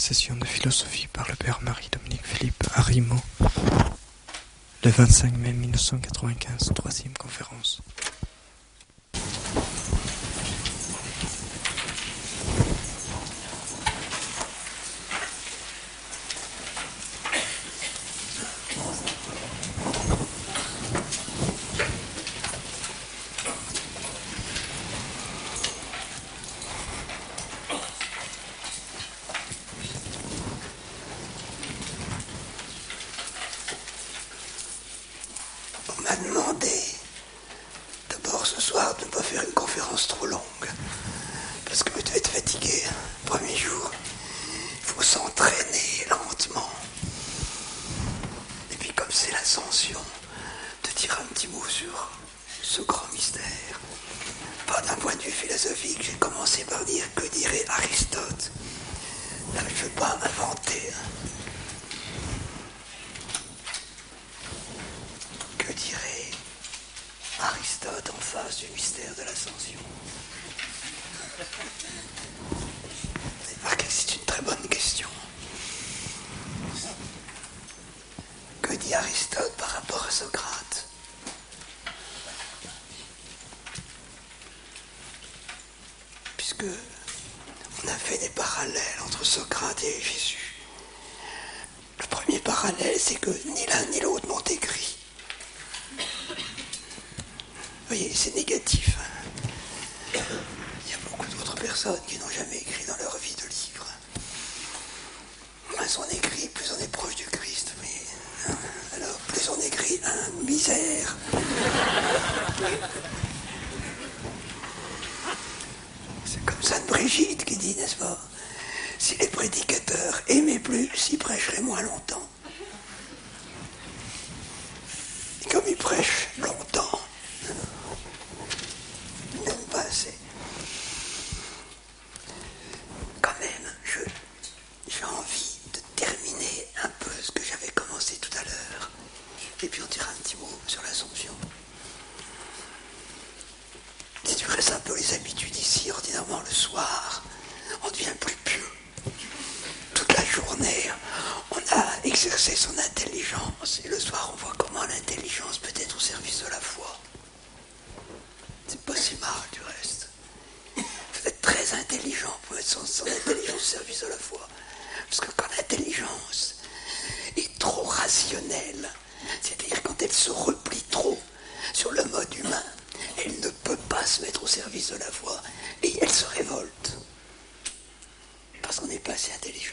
session de philosophie par le père Marie-Dominique Philippe à Rimaux, le 25 mai 1995, troisième conférence. On m'a demandé d'abord ce soir de ne pas faire une conférence trop longue parce que vous devez être fatigué. Premier jour, il faut s'entraîner lentement. Et puis comme c'est l'ascension, de dire un petit mot sur ce grand mystère. Pas d'un point de vue philosophique, j'ai commencé par dire que dirait Aristote. Là, je ne veux pas inventer. Que dirait Aristote en face du mystère de l'ascension? Vous avez remarqué que c'est une très bonne question. Que dit Aristote par rapport à Socrate? Puisque on a fait des parallèles entre Socrate et Jésus. Le premier parallèle, c'est que ni l'un ni l'autre n'ont écrit. Vous voyez, c'est négatif. Il y a beaucoup d'autres personnes qui n'ont jamais écrit dans leur vie de livre. Moins on écrit, plus on est proche du Christ. Mais alors, plus on écrit, misère. C'est comme Sainte Brigitte qui dit, n'est-ce pas? Si les prédicateurs aimaient plus, ils prêcheraient moins longtemps. Et comme ils prêchent longtemps, ils n'aiment pas assez. Quand même, j'ai envie de terminer un peu ce que j'avais commencé tout à l'heure. Et puis on dira un petit mot sur l'Assomption. Si tu restes un peu les habitudes ici, ordinairement le soir, on devient plus pieux. Toute la journée, on a exercé son intelligence. Et le soir, on voit comment l'intelligence peut être au service de la foi. C'est pas si mal, du reste. Vous êtes très intelligent pour mettre son intelligence au service de la foi. Parce que quand l'intelligence est trop rationnelle, c'est-à-dire quand elle se replie trop sur le mode humain, elle ne peut pas se mettre au service de la foi. Et elle se révolte. Parce qu'on n'est pas assez intelligent.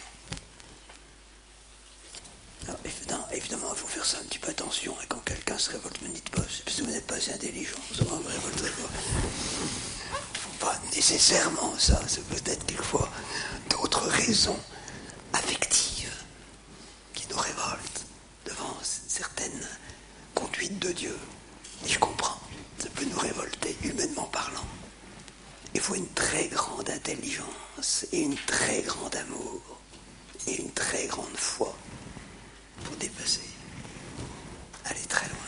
Alors, évidemment, il faut faire ça un petit peu attention. Et quand quelqu'un se révolte, ne me dites pas, c'est parce que vous n'êtes pas assez intelligent. Ça ne me révolterait pas. Il ne faut pas nécessairement ça. C'est peut-être quelquefois d'autres raisons affectives qui nous révoltent devant certaines conduites de Dieu. Et je comprends. Ça peut nous révolter, humainement parlant. Il faut une très grande intelligence et une très grande amour et une très grande foi pour dépasser, aller très loin.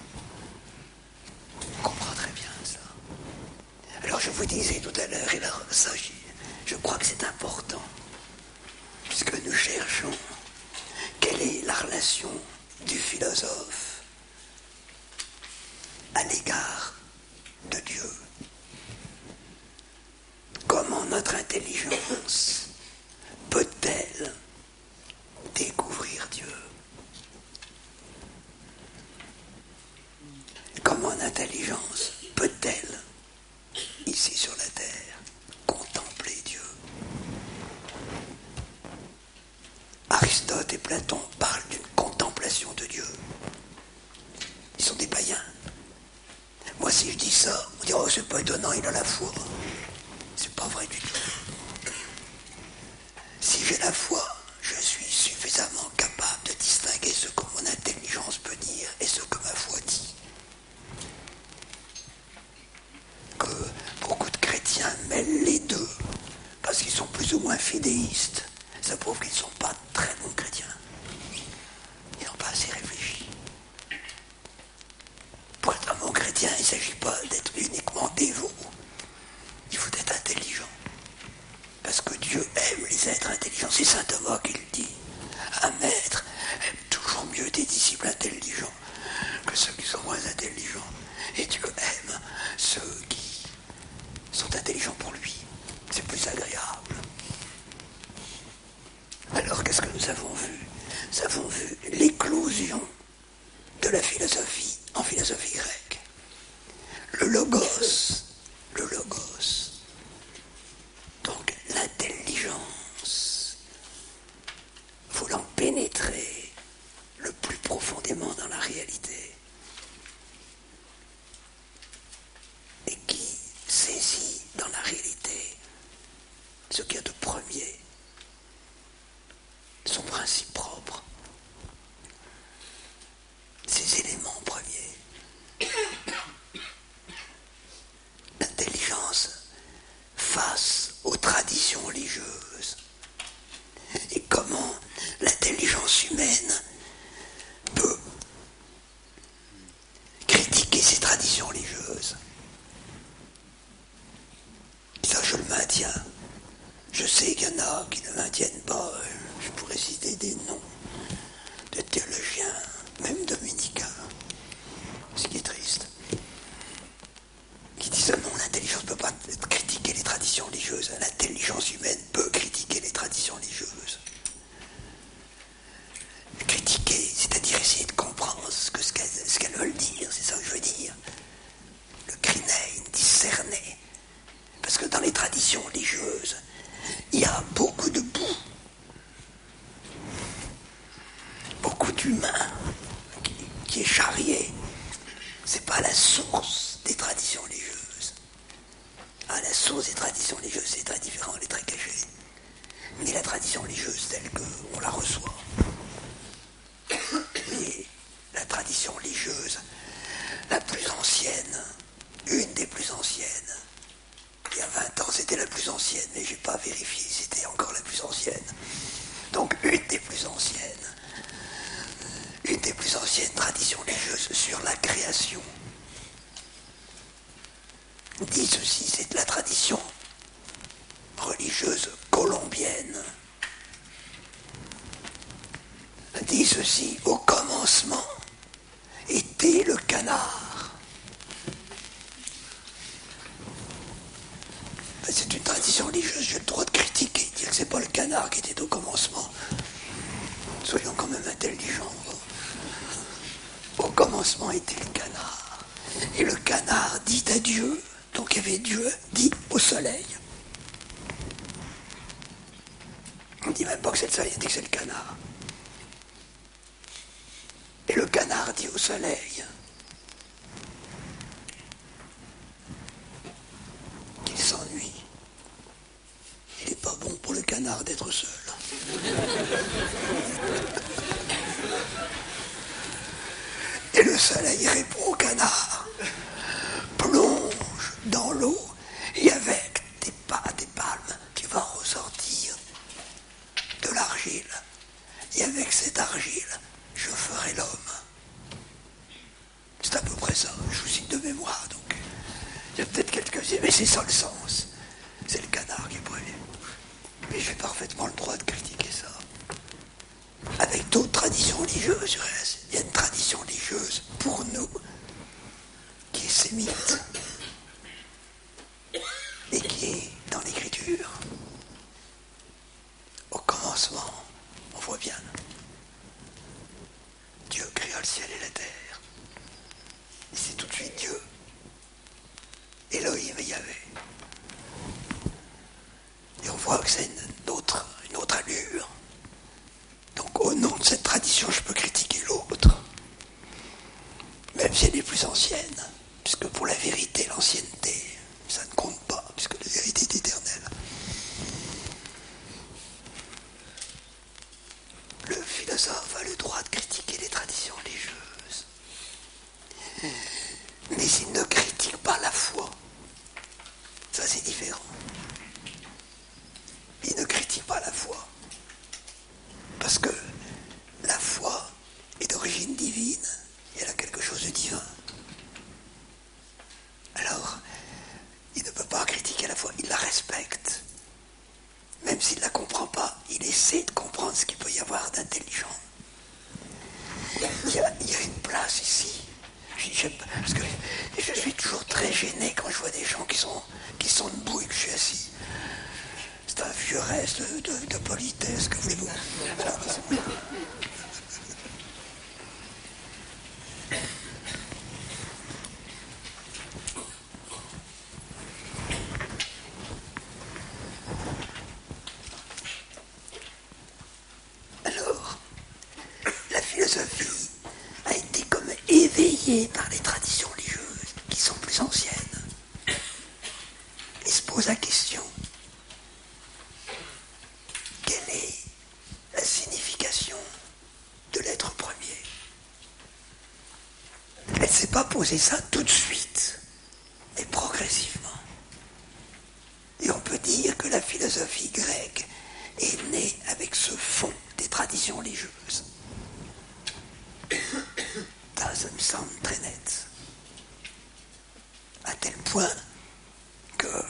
On comprend très bien ça. Alors je vous disais tout à l'heure, et là, ça, je crois que c'est important, puisque nous cherchons quelle est la relation du philosophe à l'égard de Dieu. Comment notre intelligence peut-elle découvrir Dieu? Comment l'intelligence peut-elle, ici sur la terre, contempler Dieu? Aristote et Platon parlent d'une contemplation de Dieu. Ils sont des païens. Moi, si je dis ça, on dit « Oh, c'est pas étonnant, il a la foi. » C'est pas vrai du tout. Si j'ai la foi, je suis suffisamment capable de distinguer ce que mon intelligence peut dire et ce que ma foi dit. Que beaucoup de chrétiens mêlent les deux, parce qu'ils sont plus ou moins fidéistes. Ça prouve qu'ils ne sont pas très bons chrétiens. Ils n'ont pas assez réfléchi. Pour être un bon chrétien, il ne s'agit pas d'être uniquement dévot. Il faut être intelligent. Parce que Dieu aime les êtres intelligents. C'est saint Thomas qui le dit. Un maître aime toujours mieux des disciples intelligents que ceux qui sont moins intelligents. Et Dieu aime ceux qui sont intelligents pour lui. C'est plus agréable. Alors qu'est-ce que nous avons vu? Nous avons vu l'éclosion de la philosophie en philosophie grecque. Le logos, donc l'intelligence, voulant pénétrer le plus profondément dans la réalité et qui saisit dans la réalité ce qu'il y a de premier, son principe propre, ses éléments premiers. L'intelligence face aux traditions religieuses. Et comment l'intelligence humaine peut critiquer ces traditions religieuses. Ça, je le maintiens. Je sais qu'il y en a qui ne maintiennent pas. Je pourrais citer des noms de théologiens, même dominicains, ce qui est triste, qui disent non, l'intelligence ne peut pas critiquer les traditions religieuses. L'intelligence humaine peut critiquer les traditions religieuses. Critiquer, c'est-à-dire essayer de comprendre ce qu'elles veulent dire, c'est ça que je veux dire. Le krinein, discerner. Parce que dans les traditions religieuses, il y a beaucoup de boue, beaucoup d'humains qui est charrié. C'est pas la source des traditions religieuses. La source des traditions religieuses, c'est très différent, elle est très cachée. Mais la tradition religieuse telle qu'on la reçoit, et la tradition religieuse la plus ancienne, une des plus anciennes, il y a 20 ans c'était la plus ancienne, mais j'ai pas vérifié si c'était encore la plus ancienne. Donc une des plus anciennes traditions religieuses sur la création. Dit ceci, c'est la tradition religieuse colombienne. Dit ceci, au commencement était le canard. C'est une tradition religieuse, j'ai le droit de critiquer, dire que c'est pas le canard qui était au commencement. Soyons quand même intelligents. Au commencement était le canard. Et le canard dit à Dieu, donc il y avait Dieu, dit au soleil. On ne dit même pas que c'est le soleil, on dit que c'est le canard. Et le canard dit au soleil qu'il s'ennuie. Il n'est pas bon pour le canard d'être seul. Et le soleil répond au canard, plonge dans l'eau et avec des palmes, tu vas ressortir de l'argile. Et avec cette argile, je ferai l'homme. C'est à peu près ça, je vous cite de mémoire, donc il y a peut-être quelques... Mais c'est ça le sens. C'est le canard qui est prévu. Mais j'ai parfaitement le droit de critiquer ça. Avec d'autres traditions religieuses, il y a une tradition religieuse pour nous qui est sémite et qui est dans l'écriture. Au commencement, on voit bien, Dieu créa le ciel et la terre. Et c'est tout de suite Dieu. Elohim et Yahvé. Et on voit que c'est une autre allure. Donc au nom de cette tradition, je peux critiquer l'autre. Même si elle est plus ancienne. Puisque pour la vérité, l'ancienneté, ça ne compte pas, puisque la vérité est éternelle. Le philosophe a le droit de critiquer les traditions religieuses. Mais il ne critique pas la foi. Ça, c'est différent. Il ne critique pas la foi. Parce que la foi est d'origine divine. Elle a quelque chose de divin. Alors, il ne peut pas critiquer la foi. Il la respecte. Même s'il ne la comprend pas, il essaie vieux reste de politesse, que voulez-vous? Alors, la philosophie a été comme éveillée par les traditions religieuses qui sont plus anciennes et se pose la question: quelle est la signification de l'être premier? Elle ne s'est pas posé ça tout de suite, mais progressivement. Et on peut dire que la philosophie grecque est née avec ce fond des traditions religieuses. Ça me semble très net. À tel point que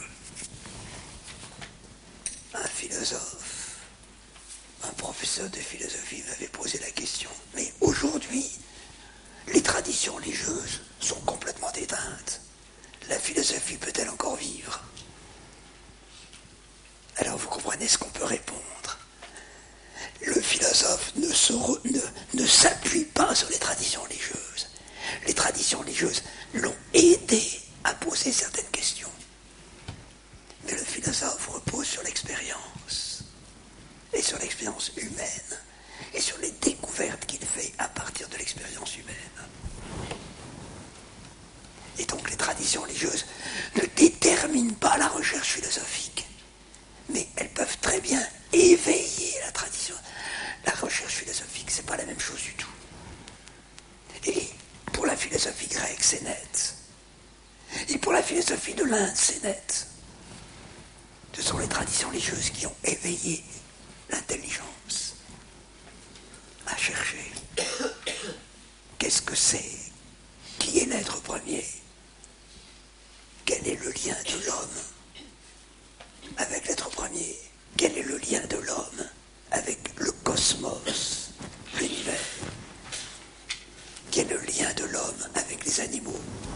un philosophe, un professeur de philosophie m'avait posé la question: mais aujourd'hui, les traditions religieuses sont complètement éteintes. La philosophie peut-elle encore vivre? Alors vous comprenez ce qu'on peut répondre. Le philosophe ne s'appuie pas sur les traditions religieuses. Les traditions religieuses l'ont aidé à poser certaines questions. Mais le philosophe repose sur l'expérience, et sur l'expérience humaine, et sur les découvertes qu'il fait à partir de l'expérience humaine. Et donc les traditions religieuses ne déterminent pas la recherche philosophique, mais elles peuvent très bien éveiller la tradition. La recherche philosophique, c'est pas la même chose du tout. Et pour la philosophie grecque, c'est net. Et pour la philosophie de l'Inde, c'est net. Ce sont les traditions religieuses qui ont éveillé l'intelligence à chercher. Qu'est-ce que c'est? Qui est l'être premier? Quel est le lien de l'homme avec l'être premier? Quel est le lien de l'homme avec le cosmos, l'univers? Quel est le lien de l'homme avec les animaux?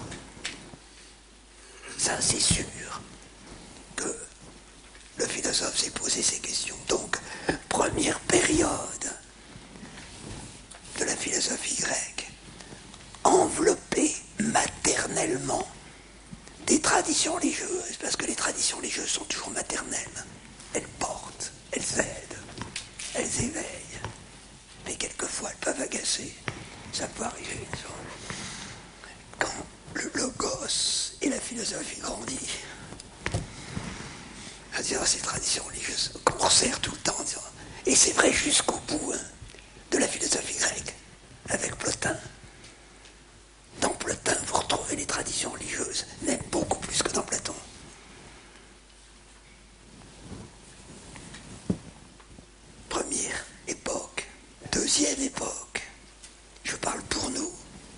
Ça, c'est sûr que le philosophe s'est posé ces questions. Donc, première période de la philosophie grecque, enveloppée maternellement des traditions religieuses, parce que les traditions religieuses sont toujours maternelles. Elles portent, elles aident, elles éveillent, mais quelquefois elles peuvent agacer. Ça peut arriver. Quand le logos et la philosophie grandit, à dire ces traditions religieuses qu'on resserre tout le temps, et c'est vrai jusqu'au bout de la philosophie grecque, avec Plotin. Dans Plotin, vous retrouvez les traditions religieuses, même beaucoup plus que dans Platon. Première époque. Deuxième époque. Je parle pour nous.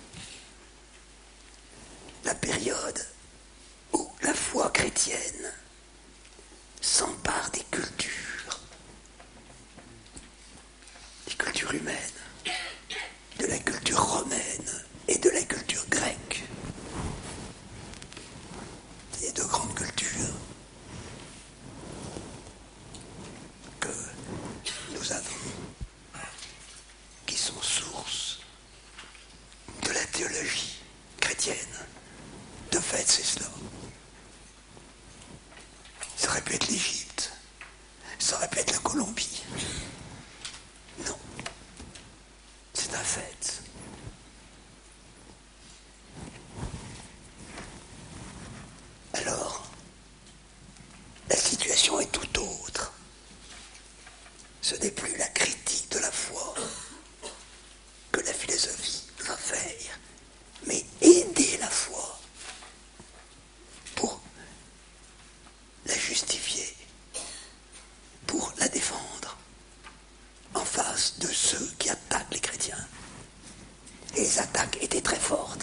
La période où la foi chrétienne s'empare des cultures humaines, de la culture romaine et de la culture grecque. Ces deux grandes cultures que nous avons, qui sont source de la théologie chrétienne. De fait, c'est cela. Ça aurait pu être l'Égypte, ça aurait pu être la Colombie. Non, c'est un fait. Alors, la situation est tout autre. Ce n'est plus la critique de la foi que la philosophie va faire, mais aider la foi pour la justifier, pour la défendre en face de ceux qui attaquent les chrétiens. Et les attaques étaient très fortes.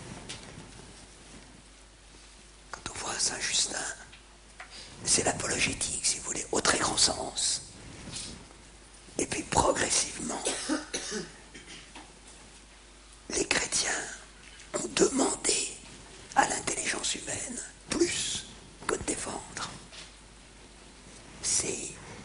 Quand on voit Saint-Justin, c'est l'apologétique, si vous voulez, au très grand sens. Et puis progressivement, les chrétiens ont demandé à l'intelligence humaine plus que de défendre. C'est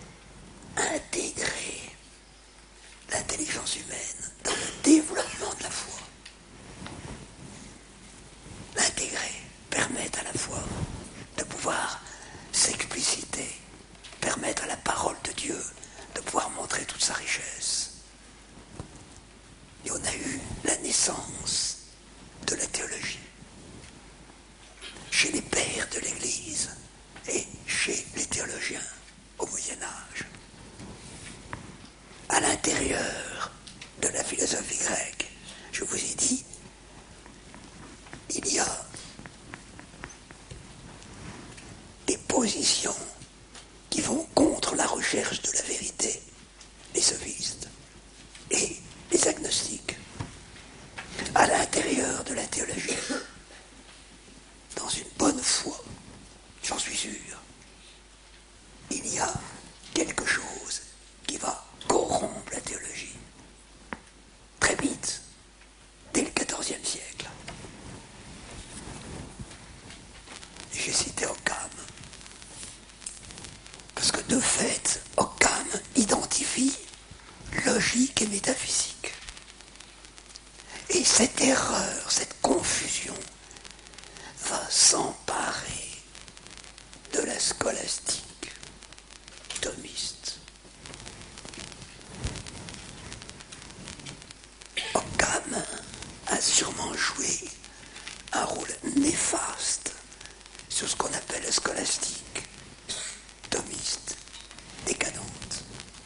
positions qui vont contre la recherche de la vérité, les sophistes et les agnostiques. À l'intérieur de la théologie, dans une bonne foi, j'en suis sûr, il y a quelque chose qui va corrompre la théologie. Très vite, dès le XIVe siècle. J'ai cité Occam, parce que de fait, Occam identifie logique et métaphysique. Et cette erreur, cette confusion, va s'emparer de la scolastique thomiste. Occam a sûrement joué un rôle néfaste sur ce qu'on appelle la scolastique thomiste décadente.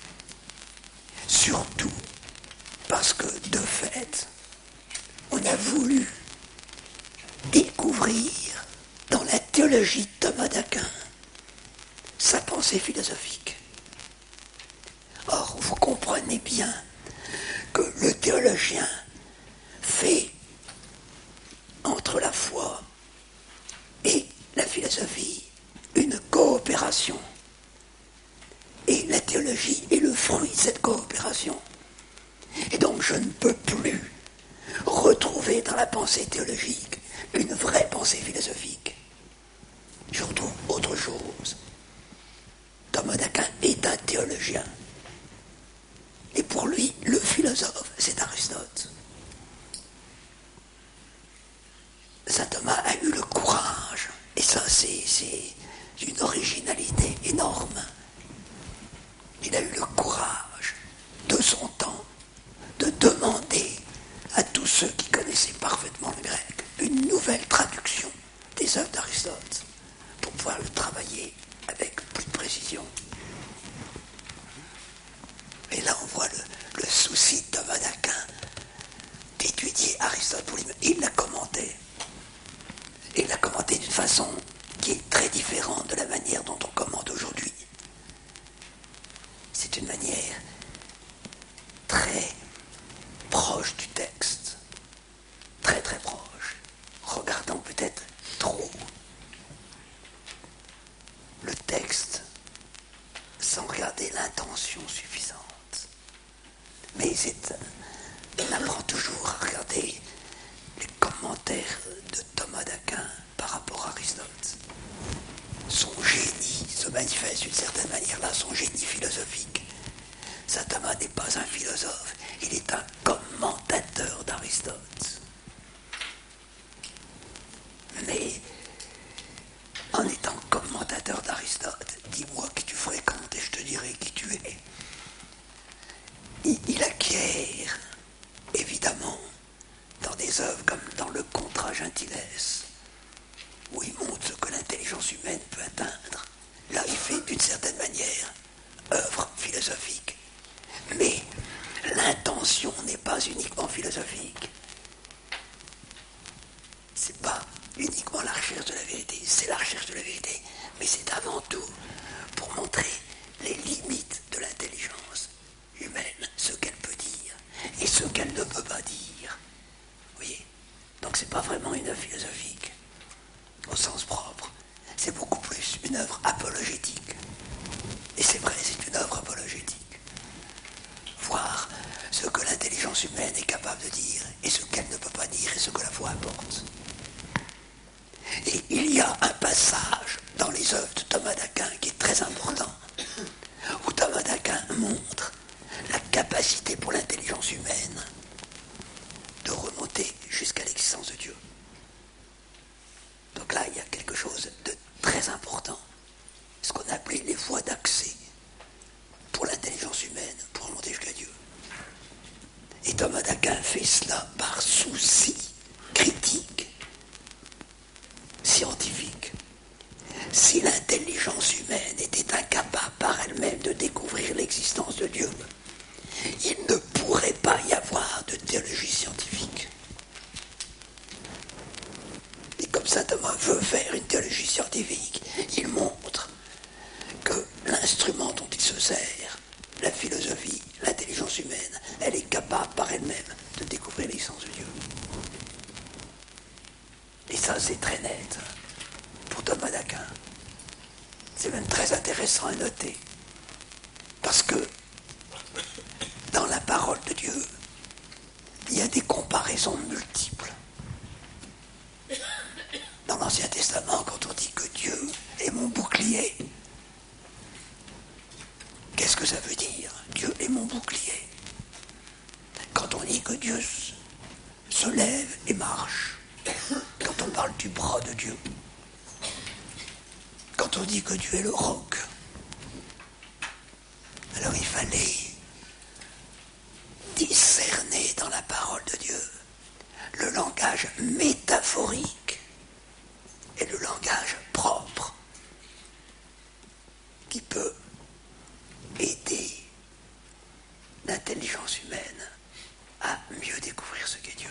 Surtout parce que, de fait, on a voulu découvrir dans la théologie de Thomas d'Aquin sa pensée philosophique. Or, vous comprenez bien que le théologien fait entre la foi et la philosophie une coopération. Et la théologie est le fruit de cette coopération. Et donc je ne peux plus retrouver dans la pensée théologique une vraie pensée philosophique. Je retrouve autre chose. Thomas d'Aquin est un théologien. Et pour lui, le philosophe, c'est Aristote. Saint Thomas a eu le courage, et ça c'est une originalité énorme. Il a eu le courage de son temps de demander à tous ceux qui connaissaient parfaitement le grec une nouvelle traduction des œuvres d'Aristote pour pouvoir le travailler avec plus de précision. Et là on voit le souci de Thomas d'Aquin d'étudier Aristote pour lui-même. Il l'a commenté. Et il l'a commenté d'une façon qui est très différente de la manière dont on commente aujourd'hui. C'est une manière très proche du texte, très très proche, regardant peut-être trop le texte sans regarder l'intention suffisante. Mais on apprend toujours à regarder les commentaires de Thomas d'Aquin par rapport à Aristote. Son génie se manifeste d'une certaine manière là, son génie philosophique. Saint Thomas n'est pas un philosophe, il est un commentateur d'Aristote. Mais en étant commentateur d'Aristote, dis-moi qui tu fréquentes et je te dirai qui tu es. Il acquiert, évidemment, dans des œuvres comme dans le Contra Gentiles, où il montre ce que l'intelligence humaine peut atteindre. Là, il fait d'une certaine manière œuvre philosophique. Mais l'intention n'est pas uniquement philosophique. C'est pas uniquement la recherche de la vérité, c'est la recherche de la vérité, mais c'est avant tout pour montrer les limites de l'intelligence humaine, ce qu'elle peut dire et ce qu'elle ne peut pas dire. Vous voyez ? Donc c'est pas vraiment une œuvre philosophique, au sens propre. C'est beaucoup plus une œuvre apologétique. Et c'est vrai, c'est une œuvre apologétique. Voir ce que l'intelligence humaine est capable de dire et ce qu'elle ne peut pas dire et ce que la foi apporte. Et il y a un passage dans les œuvres de Thomas d'Aquin qui est très important, où Thomas d'Aquin montre la capacité pour l'intelligence humaine de remonter jusqu'à l'existence de Dieu. Donc là, il y a quelque chose de très important, ce qu'on appelait les voies d'accès pour l'intelligence humaine, pour remonter jusqu'à Dieu. Et Thomas d'Aquin fait cela par souci critique, scientifique. Si l'intelligence humaine était incapable par elle-même de découvrir l'existence de Dieu, il ne pourrait pas y avoir de théologie scientifique. Et comme saint Thomas veut faire une théologie scientifique, il montre l'instrument dont il se sert, la philosophie, l'intelligence humaine, elle est capable par elle-même de découvrir l'existence de Dieu. Et ça, c'est très net pour Thomas d'Aquin. C'est même très intéressant à noter. Parce que dans la parole de Dieu, il y a des comparaisons multiples. Dans l'Ancien Testament, quand on dit que Dieu est mon bouclier, qu'est-ce que ça veut dire? Dieu est mon bouclier. Quand on dit que Dieu se lève et marche, quand on parle du bras de Dieu, quand on dit que Dieu est le roc, alors il fallait discerner dans la parole de Dieu le langage métaphorique et le langage propre qui peut aider l'intelligence humaine à mieux découvrir ce qu'est Dieu.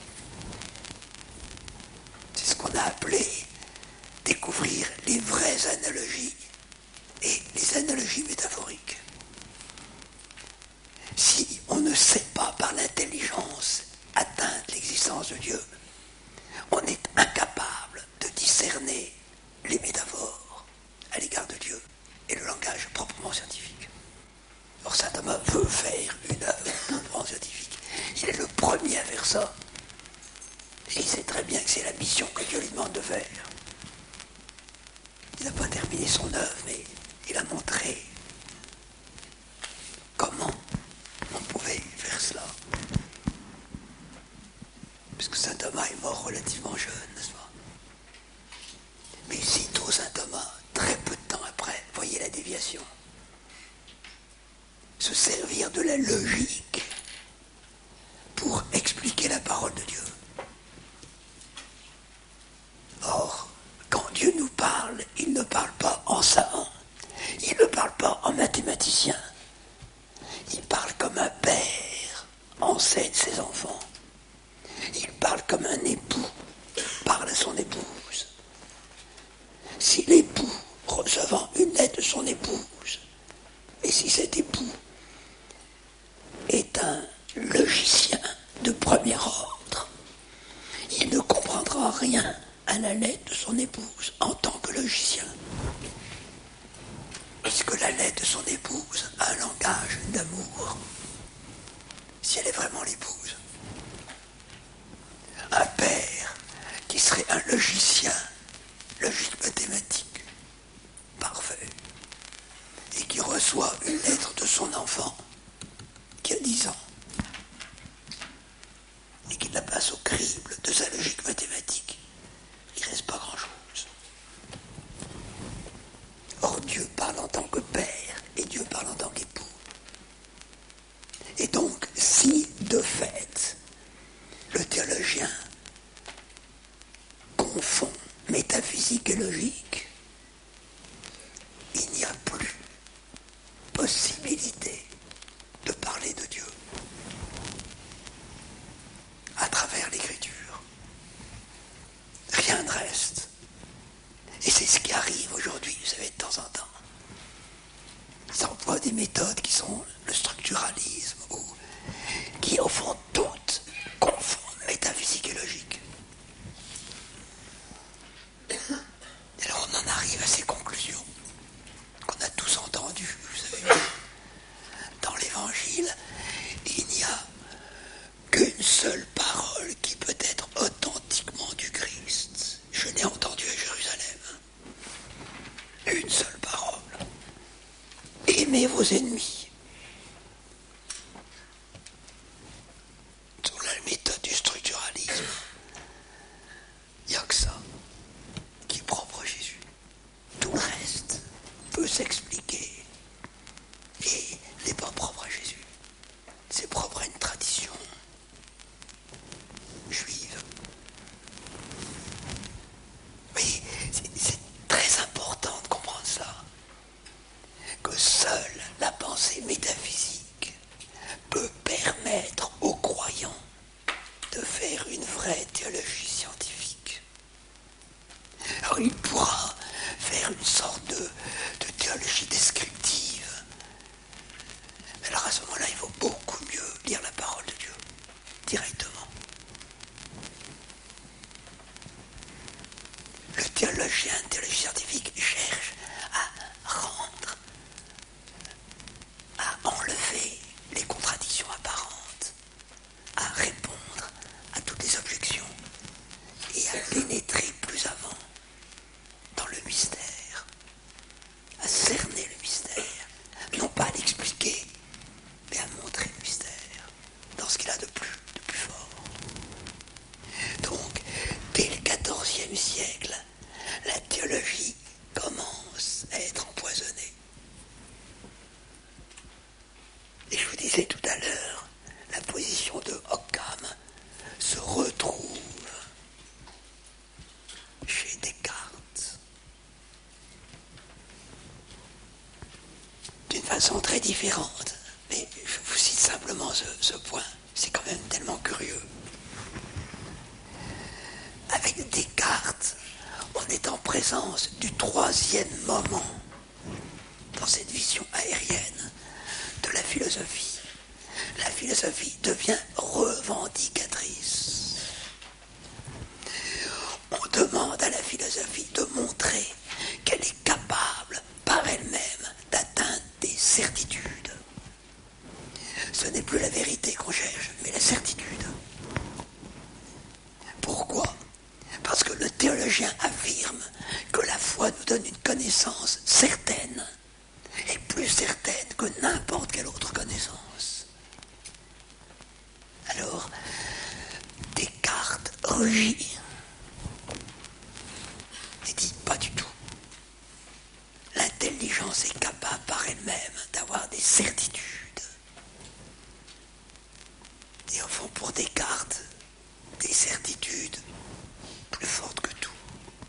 C'est ce qu'on a appelé découvrir les vraies analogies et les analogies métaphoriques. Si on ne sait pas par l'intelligence atteindre l'existence de Dieu, on est incapable de discerner les métaphores à l'égard de Dieu et le langage proprement scientifique. Or, saint Thomas veut faire une œuvre proprement scientifique. Il est le premier à faire ça. Et il sait très bien que c'est la mission que Dieu lui demande de faire. Il n'a pas terminé son œuvre, mais il a montré comment on pouvait faire cela. Puisque saint Thomas est mort relativement jeune, n'est-ce pas? Mais sitôt saint Thomas, très peu de temps après, voyez la déviation, se servir de la logique pour expliquer la parole de Dieu. Or, quand Dieu nous parle, il ne parle pas en savant, il ne parle pas en mathématicien, il parle comme un père enseigne ses enfants, il parle comme un époux parle à son épouse. Si l'époux, recevant une lettre de son épouse, et si cet époux est un logicien de premier ordre, il ne comprendra rien à la lettre de son épouse en tant que logicien. Puisque la lettre de son épouse a un langage d'amour, si elle est vraiment l'épouse. Un père qui serait un logicien, logique mathématique, parfait, et qui reçoit une lettre de son enfant qui a 10 ans, et qui la passe au crible de sa logique mathématique, il ne reste pas grand-chose. Or, Dieu parle en tant que père, et Dieu parle en tant qu'époux. Et donc, si, de fait, le théologien confond métaphysique et logique, il n'y a plus possibilité de parler de Dieu à travers l'écriture. Rien ne reste. Et c'est ce qui arrive aujourd'hui, vous savez, de temps en temps. Ils emploient des méthodes qui sont le structuralisme, ou qui, au fond, toutes confondent métaphysique et logique. Et alors on en arrive à ces conclusions qu'on a tous entendues, vous savez. Dans l'Évangile, il n'y a qu'une seule parole qui peut être authentiquement du Christ. Je l'ai entendue à Jérusalem. Une seule parole. Aimez vos ennemis. Sur la méthode du structuralisme, il n'y a que ça qui est propre à Jésus. Tout le reste peut s'expliquer et n'est pas propre à Jésus. C'est propre à une tradition juive. Mais c'est très important de comprendre ça. Que seule la pensée métaphysique peut permettre aux croyants de faire une vraie théologie scientifique. Alors il pourra faire une sorte de théologie descriptive façon très différente. Mais je vous cite simplement ce point. C'est quand même tellement curieux. Avec Descartes, on est en présence du troisième moment dans cette vision aérienne de la philosophie. La philosophie devient revendicatrice. On demande à la philosophie de montrer qu'elle est capable par elle-même d'atteindre des certitudes. Ce n'est plus la vérité qu'on cherche, mais la certitude. Pourquoi ? Parce que le théologien affirme que la foi nous donne une connaissance certaine, et plus certaine que n'importe quelle autre connaissance. Alors, Descartes rugit et dit pas du tout. L'intelligence est capable par elle-même d'avoir des certitudes. Et au fond, pour Descartes, des certitudes plus fortes que tout.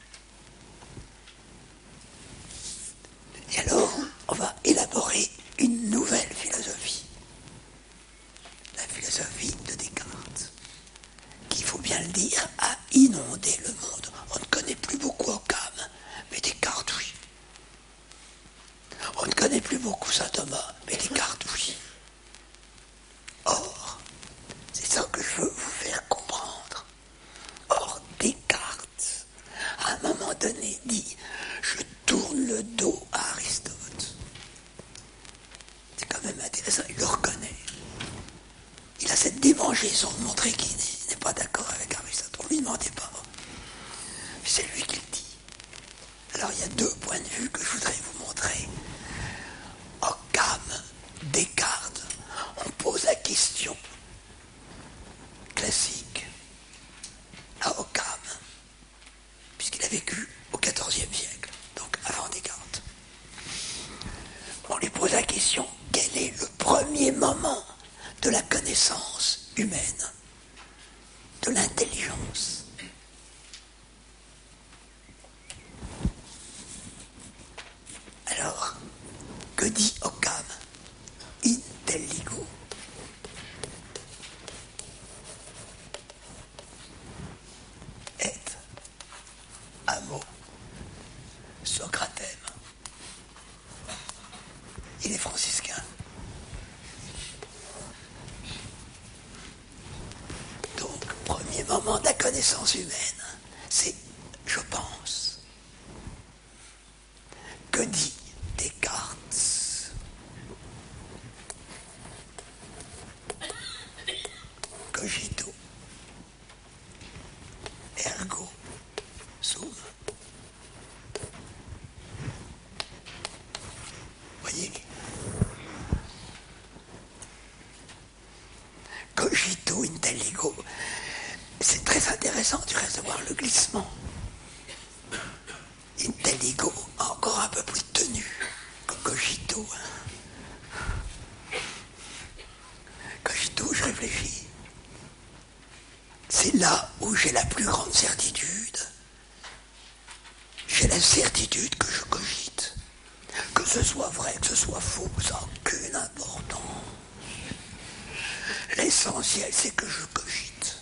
Et alors, on va élaborer une nouvelle philosophie. La philosophie de Descartes, qui, il faut bien le dire, a inondé le monde. On ne connaît plus beaucoup Occam, mais Descartes, oui. On ne connaît plus beaucoup saint Thomas, mais Descartes, oui. Or, c'est ça que je veux vous faire comprendre. Or, Descartes, à un moment donné, dit « Je tourne le dos à Aristote ». C'est quand même intéressant, il le reconnaît. Il a cette démangeaison de montrer qu'il n'est pas d'accord avec Aristote. On ne lui demandait pas. Mais c'est lui qui le dit. Alors, il y a deux points de vue que je voudrais vous montrer. Occam, Descartes, on pose la question classique à Occam, puisqu'il a vécu au XIVe siècle, donc avant Descartes. On lui pose la question, quel est le premier moment de la connaissance humaine, de l'intelligence ? Alors, que dit Occam ? Intelligo. Et amo Socratem. Il est franciscain. Donc, premier moment de la connaissance humaine, c'est « je pense ». Que dit Descartes ? Cogito, ergo sum. Voyez, cogito intelligo, c'est très intéressant du reste de voir le glissement. Intelligo a encore un peu plus de tenue que cogito. Cogito, je réfléchis. C'est là où j'ai la plus grande certitude. J'ai la certitude que je cogite. Que ce soit vrai, que ce soit faux, ça n'a aucune importance. L'essentiel, c'est que je cogite.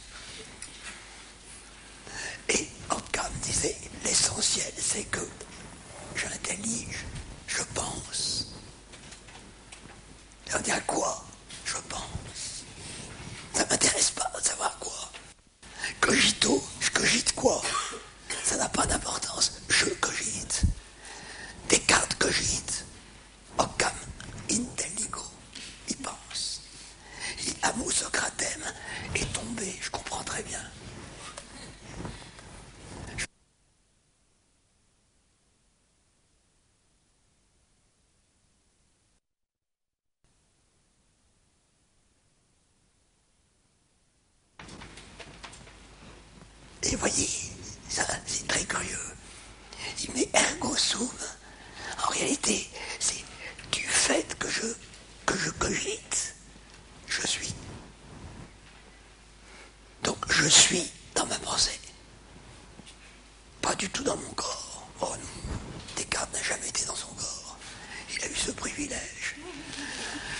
Et Occam disait, l'essentiel, c'est que j'intellige, je pense. Ça veut dire quoi ? Je pense. Ça ne m'intéresse pas de savoir quoi. Cogito, je cogite quoi ? Ça n'a pas d'importance. Je cogite. Descartes cogite. Occam intelligo. Il pense. Et amo Socratem est tombé. Je comprends très bien. Et voyez, ça c'est très curieux. Il met ergo sum. En réalité, c'est du fait que je cogite, je suis. Donc je suis dans ma pensée. Pas du tout dans mon corps. Oh non, Descartes n'a jamais été dans son corps. Il a eu ce privilège.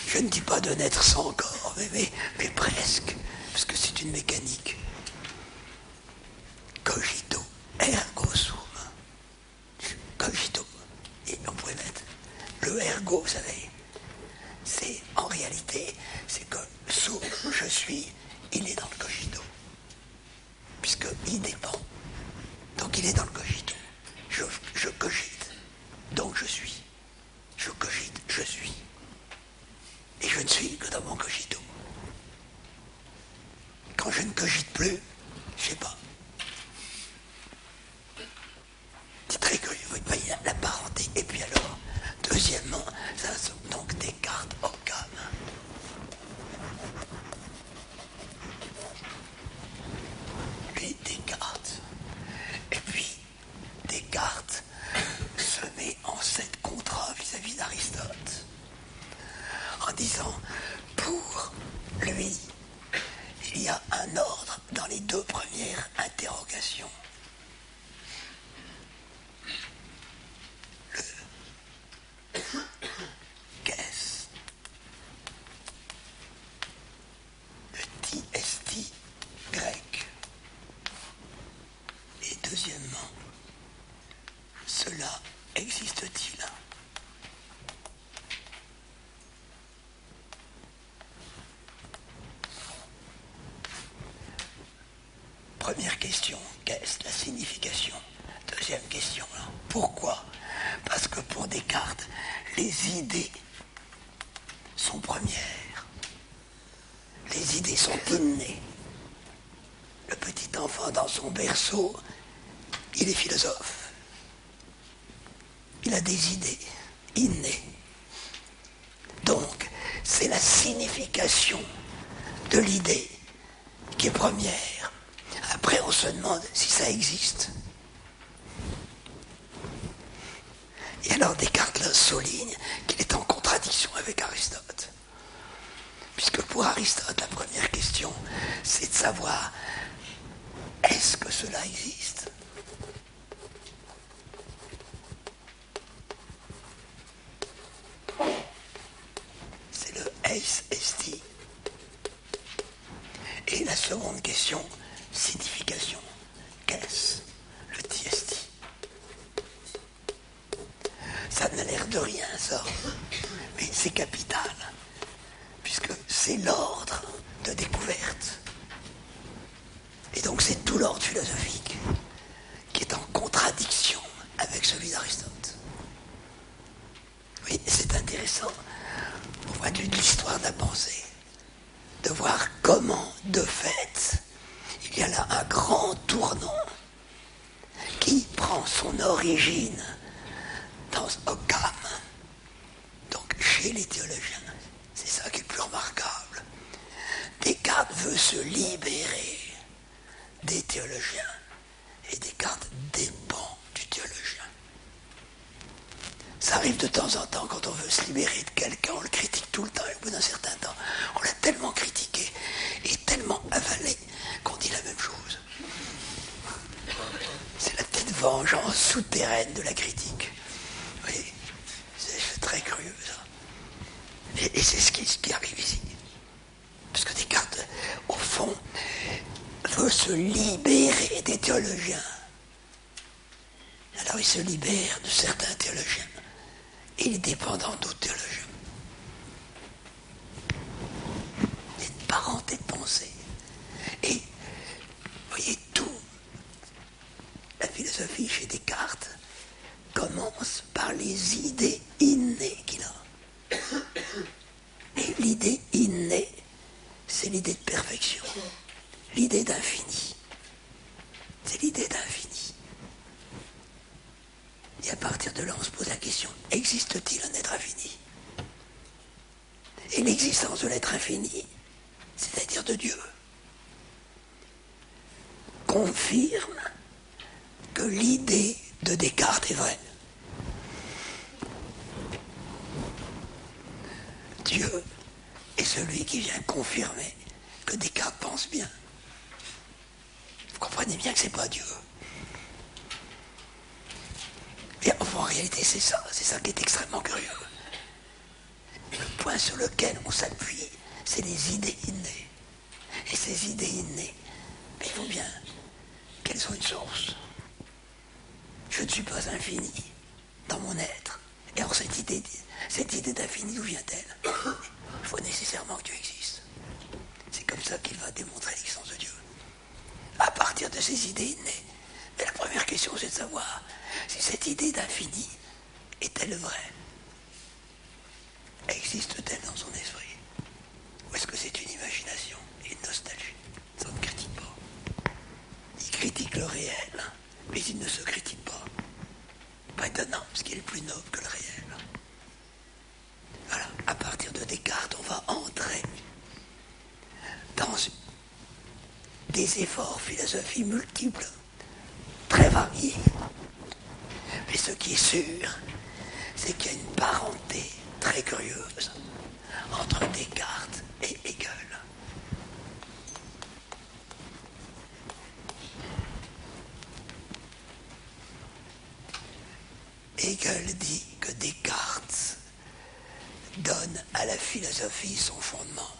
Je ne dis pas de naître sans corps, mais presque, parce que c'est une mécanique. Cogito, ergo sum. Cogito. Et on pourrait mettre le ergo, vous savez. C'est, en réalité, c'est que sum, je suis, il est dans le cogito. Puisqu'il dépend. Donc il est dans le cogito. Je cogite, donc je suis. Je cogite, je suis. Et je ne suis que dans mon cogito. Quand je ne cogite plus, je ne sais pas. C'est très curieux, vous voyez la parenté. Et puis alors, deuxièmement, ça sont donc Descartes Occam. Lui, Descartes. Et puis, Descartes se met en 7 contrats vis-à-vis d'Aristote. En disant, pour lui, il y a un ordre dans les 2 premières interrogations. Qu'est-ce? Le ti-esti grec. Et deuxièmement, cela existe-t-il? Première question, qu'est-ce la signification? Deuxième question, pourquoi? Parce que pour Descartes, les idées sont premières. Les idées sont innées. Le petit enfant dans son berceau, il est philosophe. Il a des idées innées. Donc, c'est la signification de l'idée qui est première. Après, on se demande si ça existe. Et alors Descartes là souligne qu'il est en contradiction avec Aristote. Puisque pour Aristote, la première question, c'est de savoir, est-ce que cela existe? C'est le eis esti. Et la seconde question, signification. Qu'est-ce le ti-esti? Ça n'a l'air de rien, ça. Mais c'est capital. Puisque c'est l'ordre de découverte. Et donc c'est tout l'ordre philosophique qui est en contradiction avec celui d'Aristote. Oui, c'est intéressant, au point de vue de l'histoire de la pensée, de voir comment, de fait, il y a là un grand tournant qui prend son origine dans Occam, donc chez les théologiens. C'est ça qui est le plus remarquable. Descartes veut se libérer des théologiens et Descartes dépend du théologien. Ça arrive de temps en temps quand on veut se libérer de quelqu'un, on le critique tout le temps et au bout d'un certain temps, on l'a tellement critiqué et tellement avalé qu'on dit la même chose. C'est la petite vengeance souterraine de la critique. Vous voyez, c'est très curieux ça. Et c'est ce qui arrive ici. Parce que Descartes, au fond, veut se libérer des théologiens. Alors il se libère de certains théologiens. Et il est dépendant d'autres théologiens. Il y a une parenté de pensée. Et, vous voyez, tout, la philosophie chez Descartes commence par les idées innées qu'il a. Et l'idée innée, c'est l'idée de perfection, l'idée d'infini. C'est l'idée d'infini. Et à partir de là, on se pose la question, existe-t-il un être infini? Et l'existence de l'être infini, c'est-à-dire de Dieu, confirme que l'idée de Descartes est vraie. Dieu est celui qui vient confirmer que Descartes pense bien. Vous comprenez bien que ce n'est pas Dieu. Et en réalité, c'est ça qui est extrêmement curieux. point sur lequel on s'appuie, c'est les idées innées. Et ces idées innées, mais il faut bien qu'elles ont une source. Je ne suis pas infini dans mon être. Et alors cette idée d'infini, d'où vient-elle? Il faut nécessairement que Dieu existe. C'est comme ça qu'il va démontrer l'existence de Dieu. À partir de ces idées innées. Mais la première question, c'est de savoir si cette idée d'infini est-elle vraie? Existe-t-elle dans son esprit? Ou est-ce que c'est une imagination et une nostalgie? Ça ne critique pas. Il critique le réel, mais il ne se critique pas. Pas étonnant, parce qu'il est plus noble que le réel. Voilà, à partir de Descartes, on va entrer dans des efforts philosophiques multiples, très variés. Mais ce qui est sûr, c'est qu'il y a une parenté très curieuse entre Descartes et Hegel. Hegel dit que Descartes donne à la philosophie son fondement.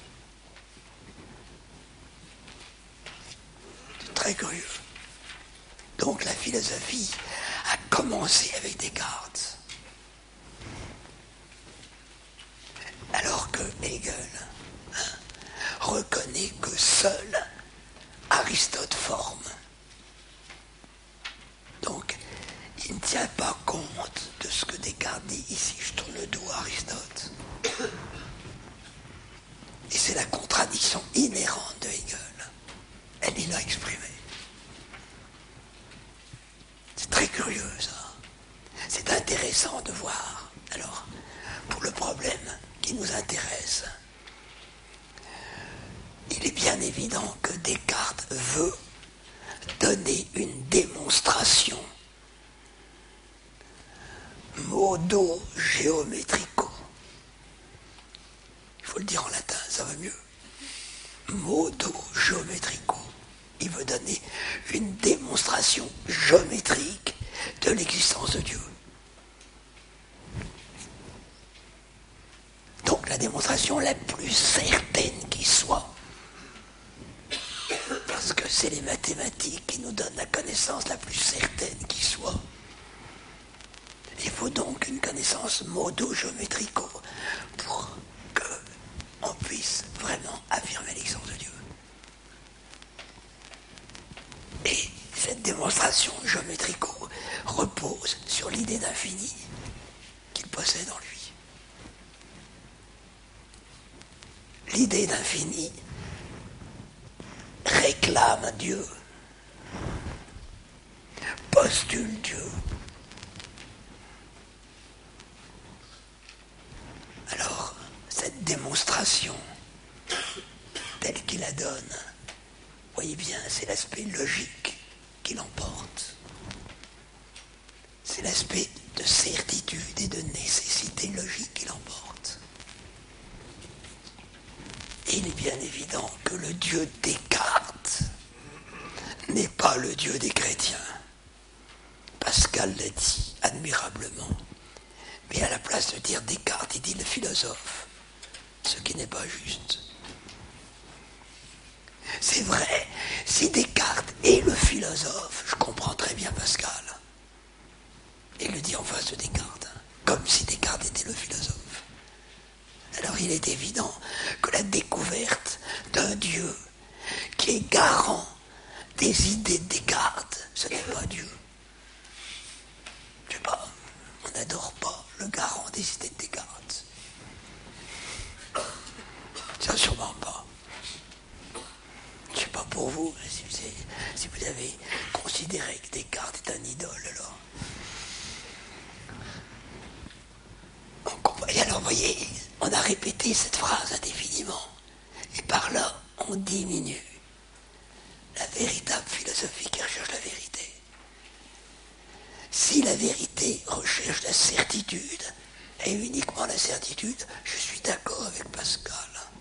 C'est très curieux. Donc la philosophie a commencé avec Descartes. Alors que Hegel reconnaît que seul Aristote forme. Donc, il ne tient pas compte de ce que Descartes dit ici. Je tourne le dos à Aristote. Et c'est la contradiction inhérente de Hegel. Elle l'a exprimée. C'est très curieux, ça. C'est intéressant de voir. Alors, pour le problème qui nous intéresse, il est bien évident que Descartes veut donner une démonstration modo géométrico. Il faut le dire en latin, ça va mieux. Modo géométrico. Il veut donner une démonstration géométrique de l'existence de Dieu. Donc la démonstration la plus certaine qui soit. Parce que c'est les mathématiques qui nous donnent la connaissance la plus certaine qui soit. Il faut donc une connaissance modo-géométrico pour qu'on puisse vraiment affirmer l'existence de Dieu. Et cette démonstration géométrico repose sur l'idée d'infini qu'il possède en lui. L'idée d'infini réclame Dieu, postule Dieu. Alors, cette démonstration, telle qu'il la donne, voyez bien, c'est l'aspect logique qui l'emporte. C'est l'aspect de certitude et de nécessité logique qui l'emporte. Et il est bien évident que le Dieu de Descartes n'est pas le Dieu des chrétiens. Pascal l'a dit admirablement. Mais à la place de dire Descartes, il dit le philosophe, ce qui n'est pas juste. C'est vrai, si Descartes est le philosophe, je comprends très bien Pascal. Il le dit en face de Descartes, comme si Descartes était le philosophe. Alors il est évident que la découverte d'un Dieu qui est garant des idées de Descartes, ce n'est pas Dieu. Je sais pas, on n'adore pas le garant des idées de Descartes. Ça, sûrement pas. Je sais pas pour vous, si vous avez considéré que Descartes est un idole, alors. Et alors, vous voyez, on a répété cette phrase indéfiniment. Et par là, on diminue la véritable philosophie qui recherche la vérité. Si la vérité recherche la certitude, et uniquement la certitude, je suis d'accord avec Pascal.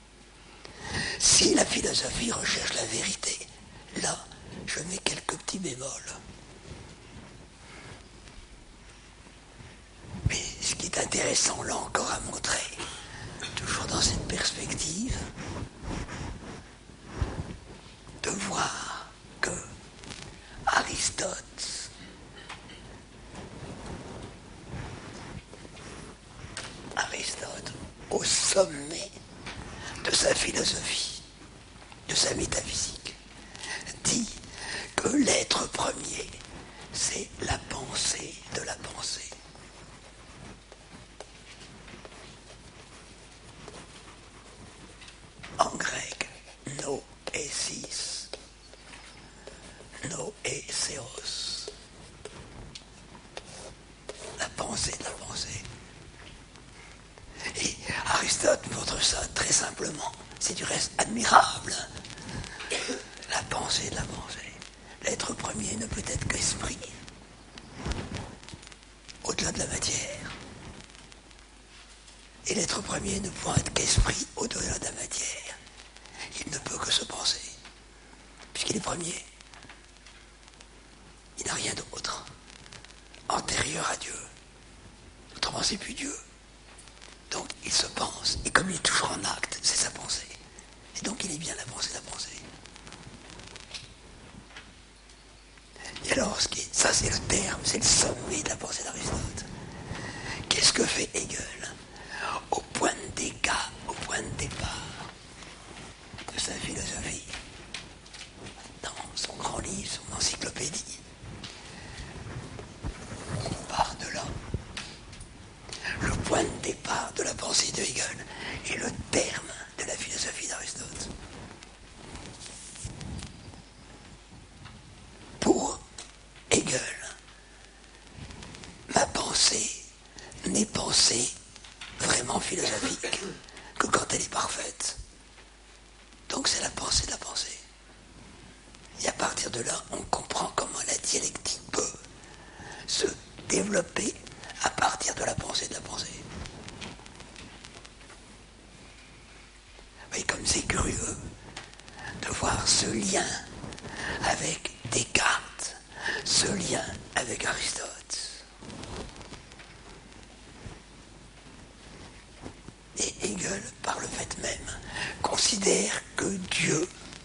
Si la philosophie recherche la vérité, là, je mets quelques petits bémols. Mais ce qui est intéressant, là encore, à montrer, dans cette perspective, de voir que Aristote au sommet de sa philosophie, de sa métaphysique, dit que l'être premier, c'est la pensée de la pensée. En grec, noésis, noéseos, la pensée de la pensée. Et Aristote montre ça très simplement. C'est du reste admirable. La pensée de la pensée. L'être premier ne peut être qu'esprit, au-delà de la matière. Et l'être premier ne peut être qu'esprit, au-delà de la matière. Il ne peut que se penser, puisqu'il est premier. Il n'a rien d'autre antérieur à Dieu. Autrement, c'est plus Dieu. Donc il se pense, et comme il est toujours en acte, c'est sa pensée. Et donc il est bien la pensée de la pensée. Et alors, ça c'est le terme, c'est le sommet de la pensée d'Aristote. Qu'est-ce que fait Hegel au point de départ de sa philosophie, dans son grand livre, son encyclopédie? On part de là. Le point de départ de la pensée de Hegel est le terme de la philosophie d'Aristote. Pour Hegel, ma pensée n'est pensée vraiment philosophique que quand elle est parfaite. Donc c'est la pensée de la pensée. Et à partir de là, on comprend comment la dialectique peut se développer à partir de la pensée de la pensée. Oui, comme c'est curieux de voir ce lien avec Descartes, ce lien avec Aristote. Et Hegel, par le fait même, considère que Dieu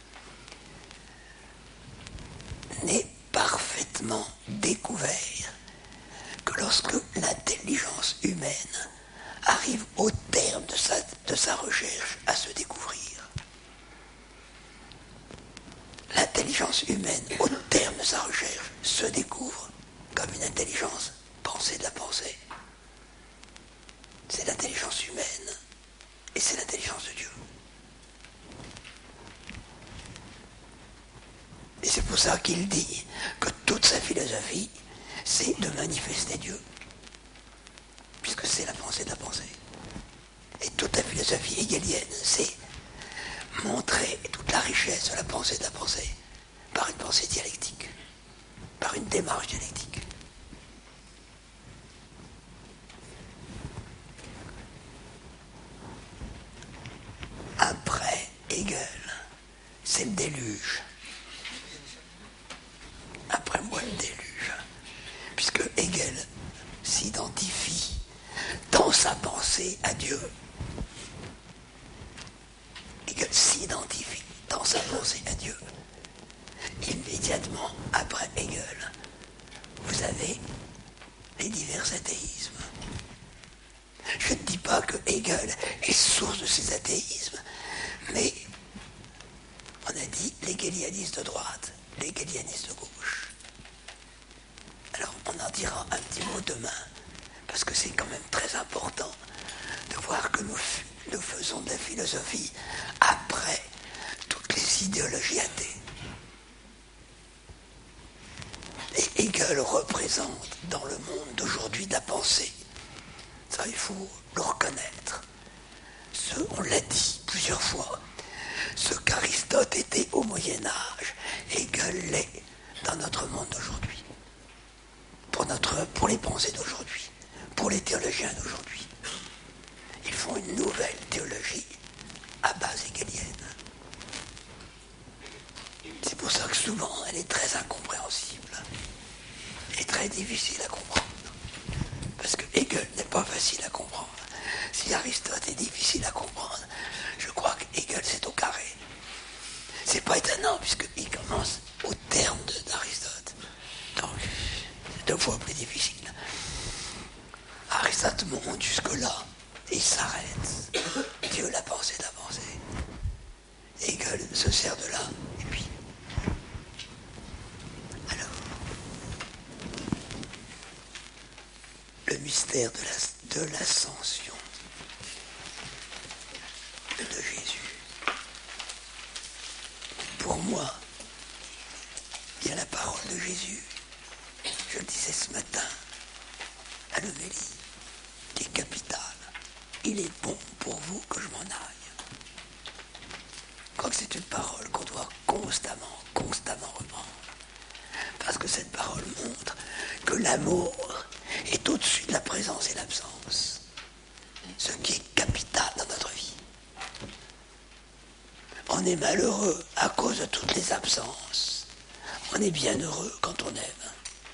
n'est parfaitement découvert que lorsque l'intelligence humaine arrive au terme de sa recherche à se découvrir. L'intelligence humaine, au terme de sa recherche, se découvre comme une intelligence pensée de la pensée. C'est l'intelligence humaine et c'est l'intelligence de Dieu. Et c'est pour ça qu'il dit que toute sa philosophie, c'est de manifester Dieu. Puisque c'est la pensée de la pensée. Et toute la philosophie hegelienne, c'est montrer toute la richesse de la pensée par une pensée dialectique, par une démarche dialectique. Après Hegel, c'est le déluge. Après moi, le déluge. Puisque Hegel s'identifie dans sa pensée à Dieu. Hegel s'identifie dans sa pensée à Dieu. Immédiatement après Hegel, vous avez les divers athéismes. Je ne dis pas que Hegel est source de ces athéismes, mais on a dit l'hégélianisme de droite, l'hégélianisme de gauche. Alors on en dira un petit mot demain, parce que c'est quand même très important de voir que nous faisons de la philosophie après toutes les idéologies athées. Et Hegel représente dans le monde d'aujourd'hui de la pensée. Ça, il faut le reconnaître. On l'a dit plusieurs fois, ce qu'Aristote était au Moyen-Âge, Hegel l'est dans notre monde d'aujourd'hui. Pour les pensées d'aujourd'hui, pour les théologiens d'aujourd'hui. Ils font une nouvelle théologie à base hegelienne. C'est pour ça que souvent elle est très incompréhensible et très difficile à comprendre. Parce que Hegel n'est pas facile à comprendre. Si Aristote est difficile à comprendre, pas étonnant, puisqu'il commence au terme d'Aristote. Donc, c'est 2 fois plus difficile. Aristote monte jusque-là, et il s'arrête. Dieu l'a pensé d'avancer. Hegel se sert de là, et puis... Alors, le mystère de l'ascension de Jésus. Pour moi, il y a la parole de Jésus. Je le disais ce matin à l'homélie, qui est capitale. Il est bon pour vous que je m'en aille. Je crois que c'est une parole qu'on doit constamment reprendre. Parce que cette parole montre que l'amour est au-dessus de la présence et l'absence. Ce qui est capital dans notre vie. On est malheureux à cause de toutes les absences. On est bien heureux quand on aime.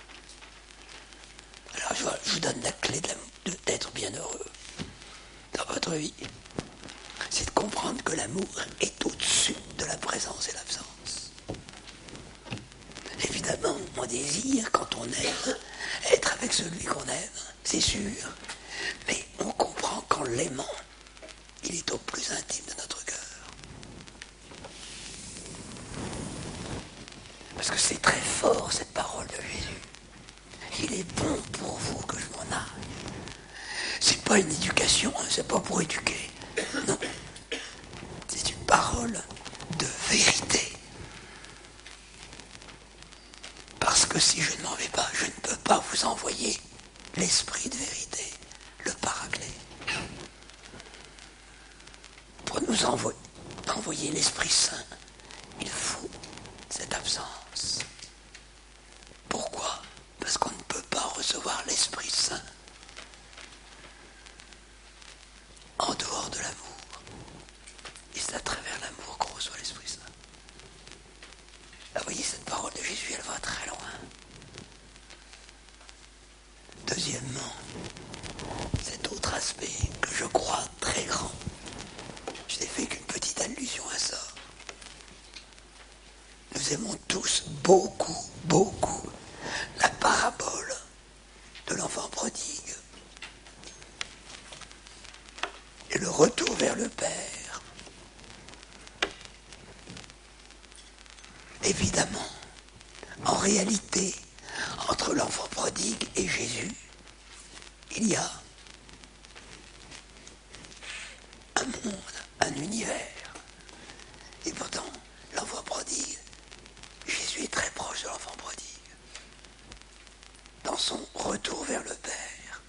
Alors je vous donne la clé d'être bien heureux dans votre vie. C'est de comprendre que l'amour est au-dessus de la présence et l'absence. Évidemment, on désire, quand on aime, être avec celui qu'on aime, c'est sûr. Mais on comprend qu'en l'aimant, il est au plus intime de notre cœur. Parce que c'est très fort, cette parole de Jésus. Il est bon pour vous que je m'en aille. C'est pas une éducation, hein, c'est pas pour éduquer. Non. C'est une parole de vérité. Parce que si je ne m'en vais pas, je ne peux pas vous envoyer l'esprit de vérité, le paraclet. Pour nous envoyer l'Esprit Saint, il faut cette absence. Pourquoi ? Parce qu'on ne peut pas recevoir l'Esprit Saint en dehors de l'amour. Et c'est à travers l'amour qu'on reçoit l'Esprit Saint. Là, vous voyez, cette parole de Jésus, elle va très loin. Deuxièmement, cet autre aspect que je crois très grand, je n'ai fait qu'une petite allusion à ça. Nous aimons tous beaucoup la parabole de l'enfant prodigue et le retour vers le Père. Évidemment, en réalité, entre l'enfant prodigue et Jésus, il y a un monde, un univers. Et pourtant, l'enfant prodigue, Jésus est très proche de l'enfant prodigue. Dans son retour vers le Père,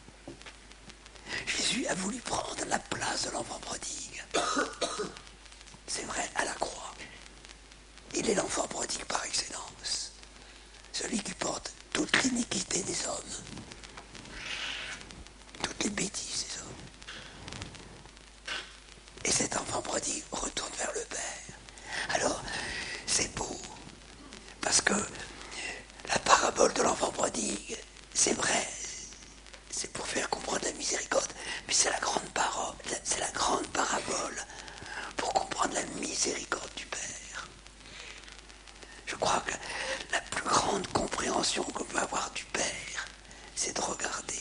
Jésus a voulu prendre la place de l'enfant prodigue. C'est vrai, à la croix. Il est l'enfant prodigue par excellence. Celui qui porte toute l'iniquité des hommes. Toutes les bêtises des hommes. Et cet enfant prodigue retourne vers le Père. Alors, c'est beau. Parce que la parabole de l'enfant prodigue, c'est vrai, c'est pour faire comprendre la miséricorde, mais c'est la grande parole, c'est la grande parabole pour comprendre la miséricorde du Père. Je crois que la plus grande compréhension qu'on peut avoir du Père, c'est de regarder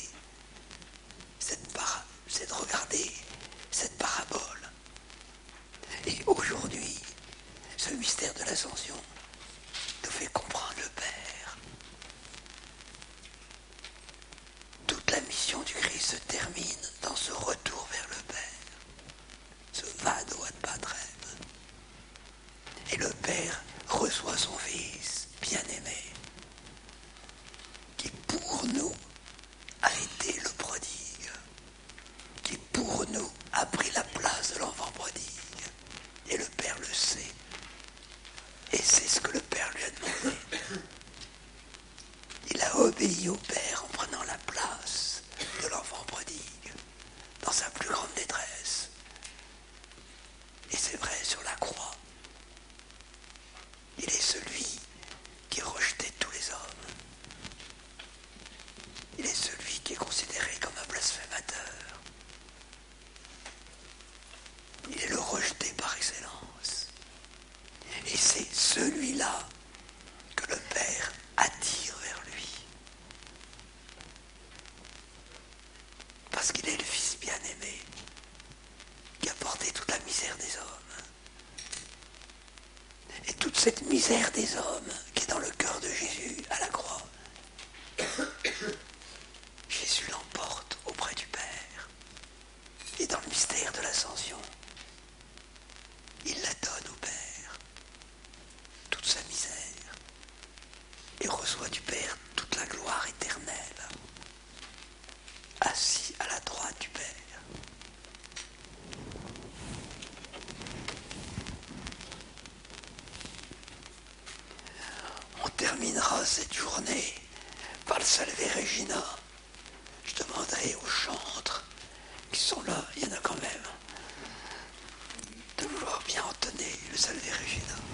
cette parabole. Et aujourd'hui, ce mystère de l'ascension nous fait comprendre le Père. Toute la mission du Christ se termine dans ce retour vers le Père, ce vado ad patrem. Et le Père reçoit son Fils bien-aimé, qui pour nous a été le prodigue, qui pour nous a pris la place de l'enfant prodigue. Et le Père le sait. Et c'est ce que le Père lui a demandé. Il a obéi au Père en prenant la place de l'enfant prodigue dans sa plus grande détresse. Et c'est vrai, sur la croix, il est celui qui rejetait tous les hommes. Il est celui qui est considéré comme un blasphémateur. Il est le rejeté par excellence. Et misère des hommes. Et toute cette misère des hommes qui est dans le cœur de Jésus à la croix, Jésus l'emporte auprès du Père. Et dans le mystère de l'ascension, il la donne au Père, toute sa misère, et reçoit du Père toute la gloire éternelle, assis à la droite du Père. On terminera cette journée par le Salve Regina. Je demanderai aux chantres qui sont là, il y en a quand même, de vouloir bien entonner le Salve Regina.